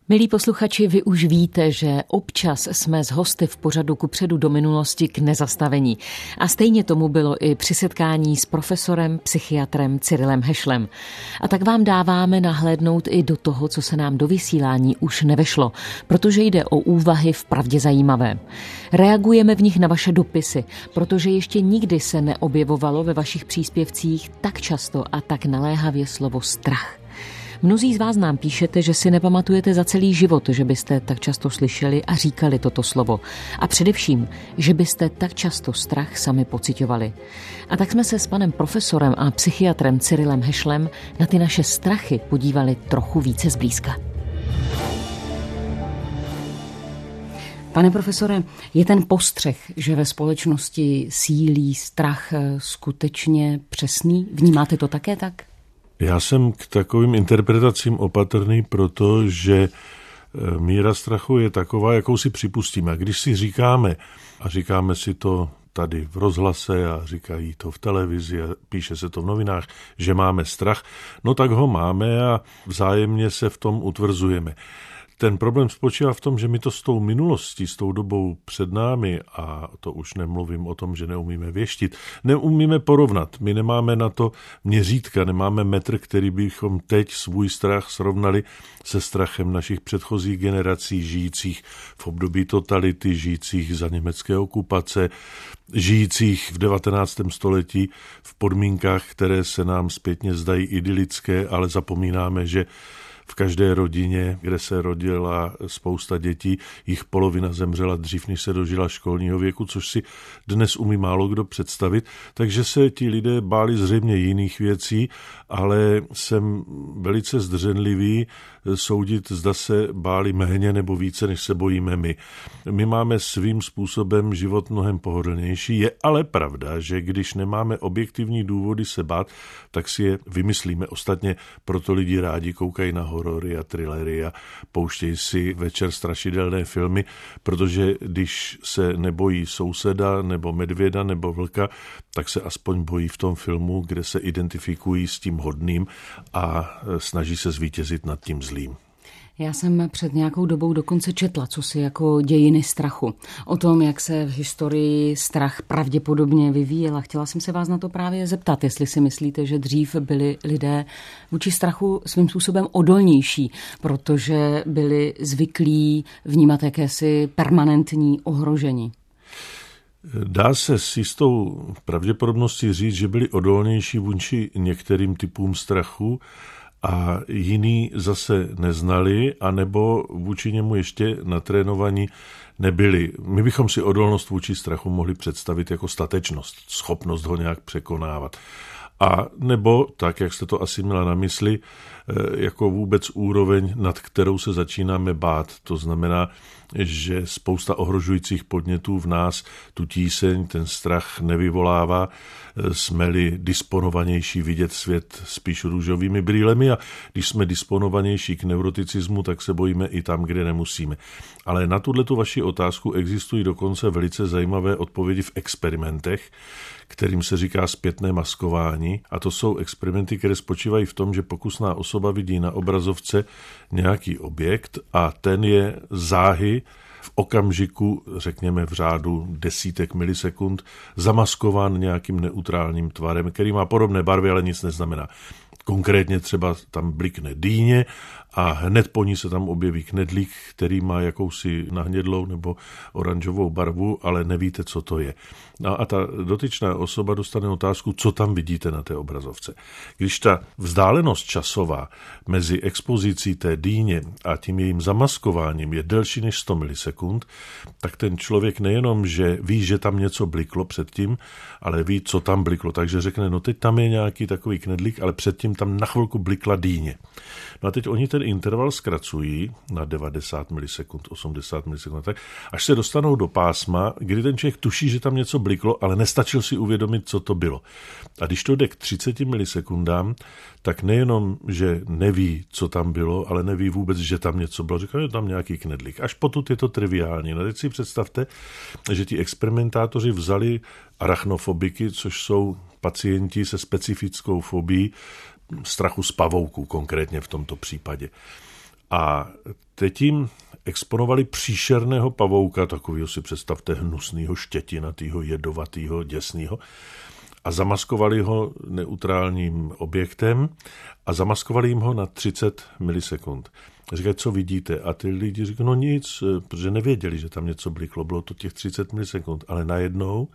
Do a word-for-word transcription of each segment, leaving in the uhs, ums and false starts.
Milí posluchači, vy už víte, že občas jsme s hosty v pořadu Kupředu do minulosti k nezastavení. A stejně tomu bylo i při setkání s profesorem, psychiatrem Cyrilem Hešlem. A tak vám dáváme nahlédnout i do toho, co se nám do vysílání už nevešlo, protože jde o úvahy vpravdě zajímavé. Reagujeme v nich na vaše dopisy, protože ještě nikdy se neobjevovalo ve vašich příspěvcích tak často a tak naléhavě slovo strach. Mnozí z vás nám píšete, že si nepamatujete za celý život, že byste tak často slyšeli a říkali toto slovo. A především, že byste tak často strach sami pociťovali. A tak jsme se s panem profesorem a psychiatrem Cyrilem Hešlem na ty naše strachy podívali trochu více zblízka. Pane profesore, je ten postřeh, že ve společnosti sílí strach, skutečně přesný? Vnímáte to také tak? Já jsem k takovým interpretacím opatrný, protože míra strachu je taková, jakou si připustíme. A když si říkáme, a říkáme si to tady v rozhlase a říkají to v televizi a píše se to v novinách, že máme strach, no tak ho máme a vzájemně se v tom utvrzujeme. Ten problém spočívá v tom, že my to s tou minulostí, s tou dobou před námi, a to už nemluvím o tom, že neumíme věštit, neumíme porovnat. My nemáme na to měřítka, nemáme metr, který bychom teď svůj strach srovnali se strachem našich předchozích generací, žijících v období totality, žijících za německé okupace, žijících v devatenáctém století v podmínkách, které se nám zpětně zdají idylické, ale zapomínáme, že v každé rodině, kde se rodila spousta dětí, jich polovina zemřela dřív, než se dožila školního věku, což si dnes umí málo kdo představit. Takže se ti lidé báli zřejmě jiných věcí, ale jsem velice zdrženlivý soudit, zda se báli méně nebo více, než se bojíme my. My máme svým způsobem život mnohem pohodlnější. Je ale pravda, že když nemáme objektivní důvody se bát, tak si je vymyslíme. Ostatně proto lidi rádi koukají na horory a thrillery a pouštějí si večer strašidelné filmy, protože když se nebojí souseda nebo medvěda nebo vlka, tak se aspoň bojí v tom filmu, kde se identifikují s tím hodným a snaží se zvítězit nad tím zlým. Já jsem před nějakou dobou dokonce četla, co si jako dějiny strachu. O tom, jak se v historii strach pravděpodobně vyvíjel. Chtěla jsem se vás na to právě zeptat, jestli si myslíte, že dřív byli lidé vůči strachu svým způsobem odolnější, protože byli zvyklí vnímat jakési permanentní ohrožení. Dá se s jistou pravděpodobností říct, že byli odolnější vůči některým typům strachu a jiní zase neznali, anebo vůči němu ještě natrénovaní nebyli. My bychom si odolnost vůči strachu mohli představit jako statečnost, schopnost ho nějak překonávat. A nebo, tak jak jste to asi měla na mysli, jako vůbec úroveň, nad kterou se začínáme bát. To znamená, že spousta ohrožujících podnětů v nás tu tíseň, ten strach nevyvolává. Jsme-li disponovanější vidět svět spíš růžovými brýlemi a když jsme disponovanější k neuroticismu, tak se bojíme i tam, kde nemusíme. Ale na tuhletu vaši otázku existují dokonce velice zajímavé odpovědi v experimentech, kterým se říká zpětné maskování. A to jsou experimenty, které spočívají v tom, že pokusná osoba vidí na obrazovce nějaký objekt a ten je záhy v okamžiku, řekněme v řádu desítek milisekund, zamaskován nějakým neutrálním tvarem, který má podobné barvy, ale nic neznamená. Konkrétně třeba tam blikne dýně a hned po ní se tam objeví knedlík, který má jakousi nahnědlou nebo oranžovou barvu, ale nevíte, co to je. No a ta dotyčná osoba dostane otázku, co tam vidíte na té obrazovce. Když ta vzdálenost časová mezi expozicí té dýně a tím jejím zamaskováním je delší než sto milisekund, tak ten člověk nejenom, že ví, že tam něco bliklo předtím, ale ví, co tam bliklo. Takže řekne, no teď tam je nějaký takový knedlík, ale předtím tam na chvilku blikla dýně. No a teď oni ten interval zkracují na devadesát milisekund, osmdesát milisekund, tak, až se dostanou do pásma, kdy ten člověk tuší, že tam něco bliklo, ale nestačil si uvědomit, co to bylo. A když to jde k třiceti milisekundám, tak nejenom, že neví, co tam bylo, ale neví vůbec, že tam něco bylo. Říká, že tam nějaký knedlík. Až potud je to triviální. No teď si představte, že ti experimentátoři vzali arachnofobiky, což jsou pacienti se specifickou fobií strachu z pavouků, konkrétně v tomto případě. A teď jim exponovali příšerného pavouka, takovýho si představte hnusnýho, štětinatýho, jedovatýho, děsnýho, a zamaskovali ho neutrálním objektem a zamaskovali jim ho na třicet milisekund. Říkají, co vidíte? A ty lidi říkají, no nic, protože nevěděli, že tam něco bliklo, bylo to těch třicet milisekund, ale najednou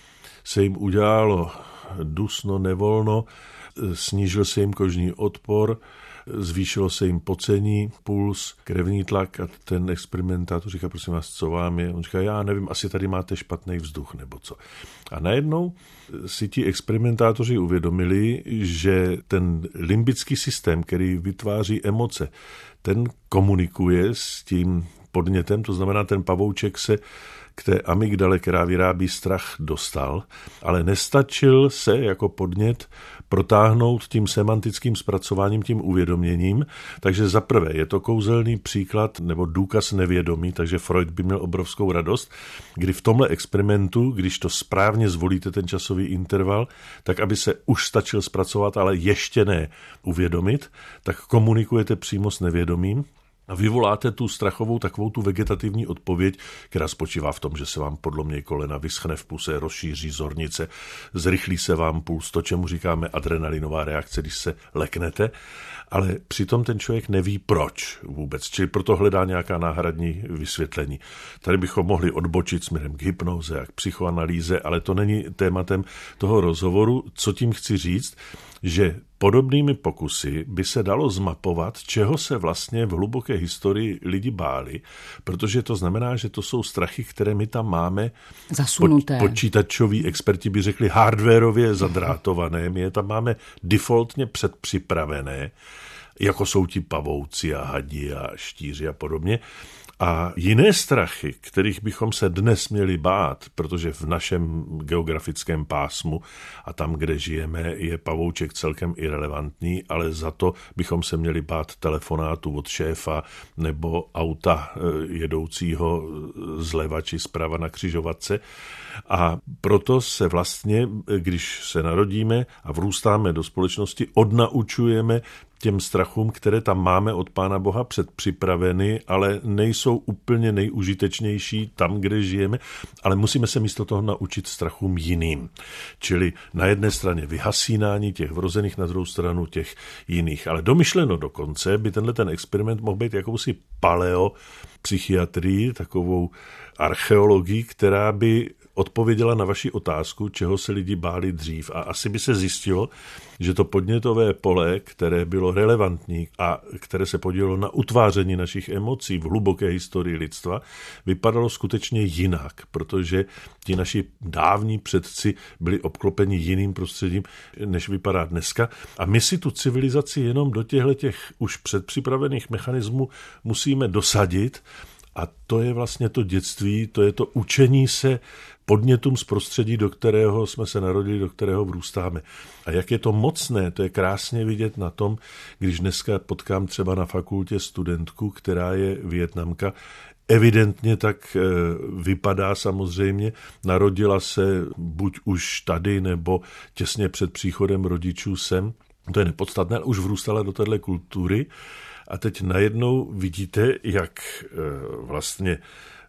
se jim udělalo dusno, nevolno, snížil se jim kožní odpor, zvýšilo se jim pocení, puls, krevní tlak a ten experimentátor říká, prosím vás, co vám je? On říká, já nevím, asi tady máte špatný vzduch nebo co. A najednou si ti experimentátoři uvědomili, že ten limbický systém, který vytváří emoce, ten komunikuje s tím podnětem, to znamená, ten pavouček se k té amygdale, která vyrábí strach, dostal, ale nestačil se jako podnět protáhnout tím semantickým zpracováním, tím uvědoměním. Takže za prvé je to kouzelný příklad nebo důkaz nevědomí, takže Freud by měl obrovskou radost, kdy v tomhle experimentu, když to správně zvolíte ten časový interval, tak aby se už stačil zpracovat, ale ještě ne uvědomit, tak komunikujete přímo s nevědomím. A vyvoláte tu strachovou, takovou tu vegetativní odpověď, která spočívá v tom, že se vám podlomí kolena, vyschne v puse, rozšíří zornice, zrychlí se vám puls, to, čemu říkáme adrenalinová reakce, když se leknete, ale přitom ten člověk neví proč vůbec, čili proto hledá nějaká náhradní vysvětlení. Tady bychom mohli odbočit směrem k hypnoze a k psychoanalýze, ale to není tématem toho rozhovoru. Co tím chci říct, že podobnými pokusy by se dalo zmapovat, čeho se vlastně v hluboké historii lidi báli, protože to znamená, že to jsou strachy, které my tam máme zasunuté. Po, počítačoví experti by řekli hardwarově zadrátované, my je tam máme defaultně předpřipravené, jako jsou ti pavouci a hadi a štíři a podobně. A jiné strachy, kterých bychom se dnes měli bát, protože v našem geografickém pásmu a tam, kde žijeme, je pavouček celkem irelevantní, ale za to bychom se měli bát telefonátu od šéfa nebo auta jedoucího zleva či zprava na křižovatce. A proto se vlastně, když se narodíme a vrůstáme do společnosti, odnaučujeme těm strachům, které tam máme od Pána Boha předpřipraveny, ale nejsou úplně nejužitečnější tam, kde žijeme, ale musíme se místo toho naučit strachům jiným. Čili na jedné straně vyhasínání těch vrozených, na druhou stranu těch jiných. Ale domyšleno dokonce by tenhle ten experiment mohl být jakousi paleopsychiatrii, takovou archeologii, která by odpověděla na vaši otázku, čeho se lidi báli dřív. A asi by se zjistilo, že to podnětové pole, které bylo relevantní a které se podílelo na utváření našich emocí v hluboké historii lidstva, vypadalo skutečně jinak, protože ti naši dávní předci byli obklopeni jiným prostředím, než vypadá dneska. A my si tu civilizaci jenom do těchto těch už předpřipravených mechanismů musíme dosadit. A to je vlastně to dětství, to je to učení se podnětům z prostředí, do kterého jsme se narodili, do kterého vrůstáme. A jak je to mocné, to je krásně vidět na tom, když dneska potkám třeba na fakultě studentku, která je Vietnamka, evidentně tak vypadá samozřejmě, narodila se buď už tady, nebo těsně před příchodem rodičů sem, to je nepodstatné, ale už vrůstala do téhle kultury. A teď najednou vidíte, jak vlastně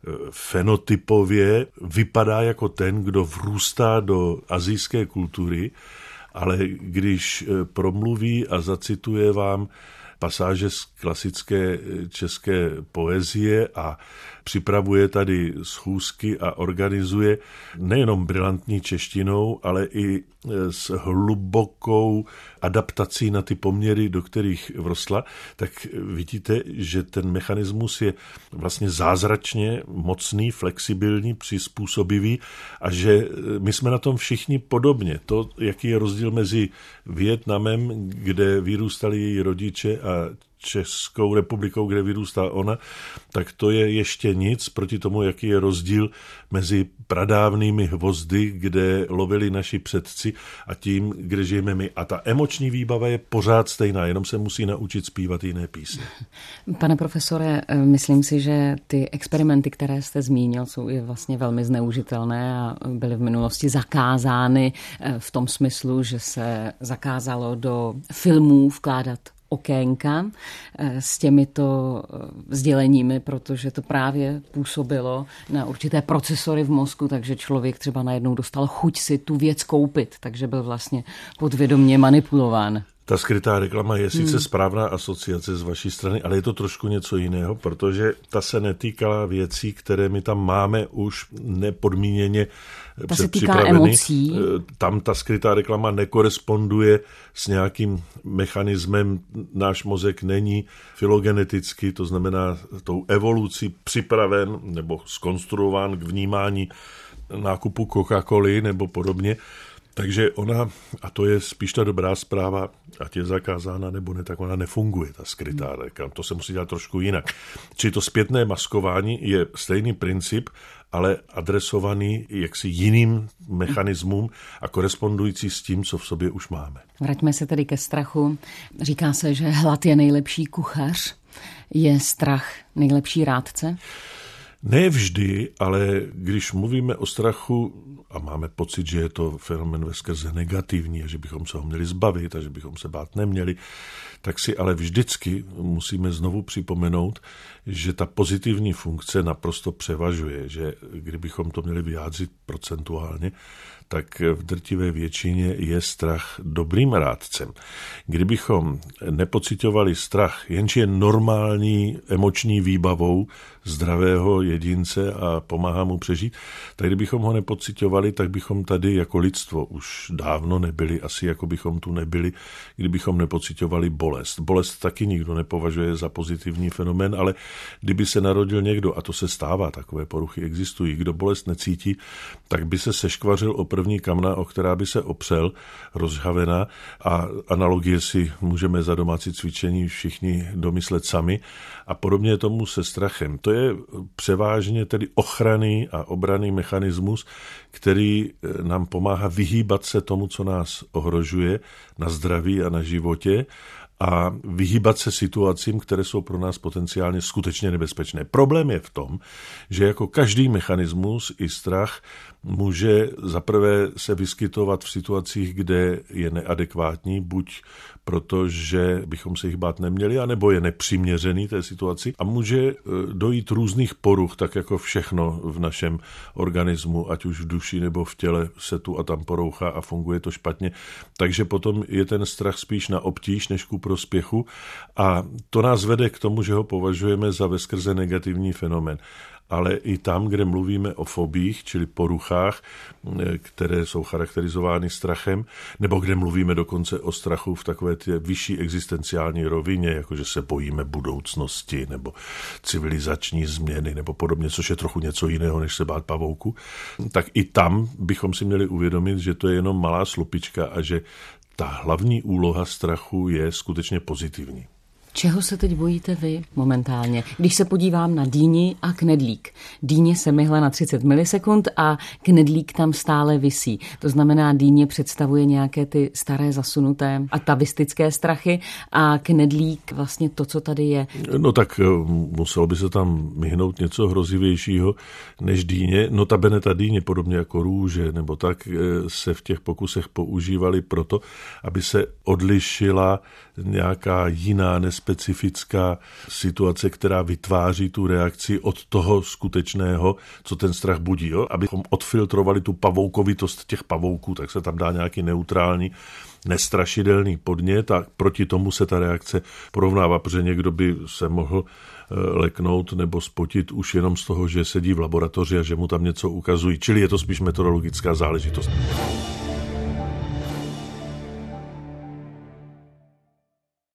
fenotypově vypadá jako ten, kdo vrůstá do asijské kultury, ale když promluví a zacituje vám pasáže z klasické české poezie a připravuje tady schůzky a organizuje nejenom brilantní češtinou, ale i s hlubokou adaptací na ty poměry, do kterých vrostla, tak vidíte, že ten mechanismus je vlastně zázračně mocný, flexibilní, přizpůsobivý a že my jsme na tom všichni podobně. To, jaký je rozdíl mezi Vietnamem, kde vyrůstali její rodiče, a Českou republikou, kde vyrůstá ona, tak to je ještě nic proti tomu, jaký je rozdíl mezi pradávnými hvozdy, kde lovili naši předci, a tím, kde žijeme my. A ta emoční výbava je pořád stejná, jenom se musí naučit zpívat jiné písně. Pane profesore, myslím si, že ty experimenty, které jste zmínil, jsou i vlastně velmi zneužitelné a byly v minulosti zakázány v tom smyslu, že se zakázalo do filmů vkládat okénka s těmito sděleními, protože to právě působilo na určité procesory v mozku, takže člověk třeba najednou dostal chuť si tu věc koupit, takže byl vlastně podvědomě manipulován. Ta skrytá reklama je sice hmm. správná asociace z vaší strany, ale je to trošku něco jiného, protože ta se netýkala věcí, které my tam máme už nepodmíněně ta se týká emocí. Tam ta skrytá reklama nekoresponduje s nějakým mechanismem. Náš mozek není filogeneticky, to znamená tou evolucí připraven nebo zkonstruován k vnímání nákupu Coca-Coly nebo podobně. Takže ona, a to je spíš ta dobrá zpráva, ať je zakázána nebo ne, tak ona nefunguje, ta skrytá reklama. To se musí dělat trošku jinak. Čili to zpětné maskování je stejný princip, ale adresovaný jaksi jiným mechanismům a korespondující s tím, co v sobě už máme. Vraťme se tedy ke strachu. Říká se, že hlad je nejlepší kuchař. Je strach nejlepší rádce? Ne vždy, ale když mluvíme o strachu a máme pocit, že je to fenomén veskrze negativní a že bychom se ho měli zbavit a že bychom se bát neměli, tak si ale vždycky musíme znovu připomenout, že ta pozitivní funkce naprosto převažuje, že kdybychom to měli vyjádřit procentuálně, tak v drtivé většině je strach dobrým rádcem. Kdybychom nepociťovali strach, jenž je normální emoční výbavou zdravého jedince a pomáhá mu přežít, tak kdybychom ho nepociťovali, tak bychom tady jako lidstvo už dávno nebyli, asi jako bychom tu nebyli, kdybychom nepociťovali bolest. Bolest taky nikdo nepovažuje za pozitivní fenomén, ale kdyby se narodil někdo, a to se stává, takové poruchy existují, kdo bolest necítí, tak by se seškvařil o první kamna, o která by se opřel, rozhavená, a analogie si můžeme za domácí cvičení všichni domyslet sami, a podobně je tomu se strachem. To je převážně tedy ochranný a obranný mechanismus, který nám pomáhá vyhýbat se tomu, co nás ohrožuje na zdraví a na životě, a vyhýbat se situacím, které jsou pro nás potenciálně skutečně nebezpečné. Problém je v tom, že jako každý mechanismus i strach může zaprvé se vyskytovat v situacích, kde je neadekvátní, buď protože bychom se jich bát neměli, anebo je nepřiměřený té situaci, a může dojít různých poruch, tak jako všechno v našem organismu, ať už v duši nebo v těle se tu a tam porouchá a funguje to špatně. Takže potom je ten strach spíš na obtíž než ku prospěchu, a to nás vede k tomu, že ho považujeme za veskrze negativní fenomén. Ale i tam, kde mluvíme o fobích, čili poruchách, které jsou charakterizovány strachem, nebo kde mluvíme dokonce o strachu v takové té vyšší existenciální rovině, jako že se bojíme budoucnosti, nebo civilizační změny, nebo podobně, což je trochu něco jiného, než se bát pavouku, tak i tam bychom si měli uvědomit, že to je jenom malá slupička a že ta hlavní úloha strachu je skutečně pozitivní. Čeho se teď bojíte vy momentálně? Když se podívám na dýni a knedlík. Dýně se myhla na třicet milisekund a knedlík tam stále visí. To znamená, dýně představuje nějaké ty staré zasunuté atavistické strachy a knedlík vlastně to, co tady je. No tak muselo by se tam myhnout něco hrozivějšího než dýně. Notabene ta dýně, podobně jako růže, nebo tak, se v těch pokusech používaly proto, aby se odlišila nějaká jiná nespecifická situace, která vytváří tu reakci od toho skutečného, co ten strach budí. Jo? Abychom odfiltrovali tu pavoukovitost těch pavouků, tak se tam dá nějaký neutrální, nestrašidelný podnět a proti tomu se ta reakce porovnává, protože někdo by se mohl leknout nebo spotit už jenom z toho, že sedí v laboratoři a že mu tam něco ukazují. Čili je to spíš metodologická záležitost.